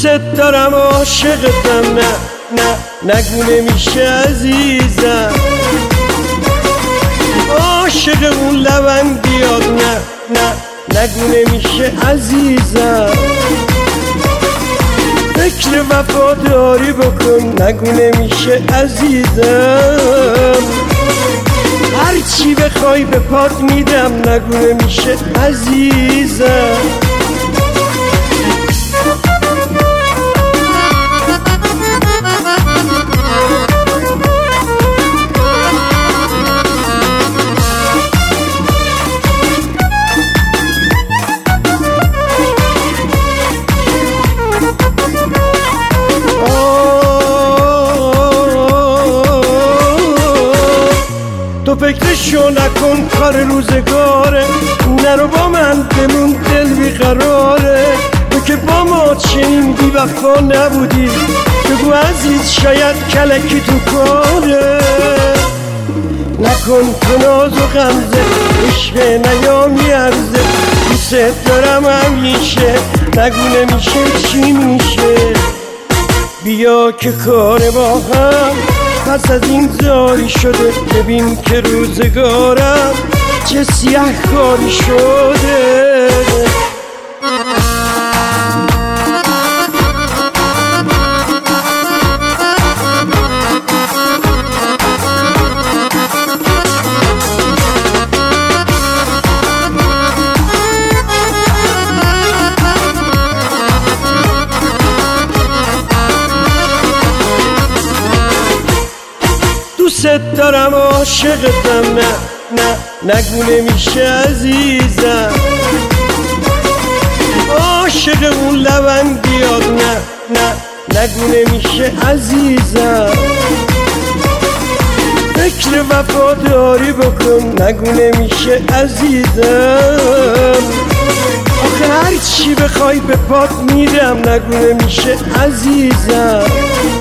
دوست دارم عاشقتم، نگو نمیشه عزیزم، عاشق اون لبم بیاد، نگو نمیشه عزیزم، فکر وفاداری بکن، نگو نمیشه عزیزم، هرچی بخوای به پات میدم، نگو نمیشه عزیزم. تو فکرشو نکن، کار روزگاره، نرو با من بمون، دل بیقراره، تو که با ما چنین بی وفا نبودی، بگو عزیز شاید کلکی تو کاره، نکن تو ناز و غمزه، عشق نیامیرزه، دوست دارم همیشه، نگو نمیشه چی میشه، بیا که کار با هم پس از این زاری شده، ببین که روزگارم چه سیاه کاری شده. دوست دارم عاشقتم، نگو نمیشه عزیزم، عاشق اون لبم بیاد، نگو نمیشه عزیزم، فکر وفاداری بکن، نگو نمیشه عزیزم، آخه هرچی بخوای به پات میدم، نگو نمیشه عزیزم.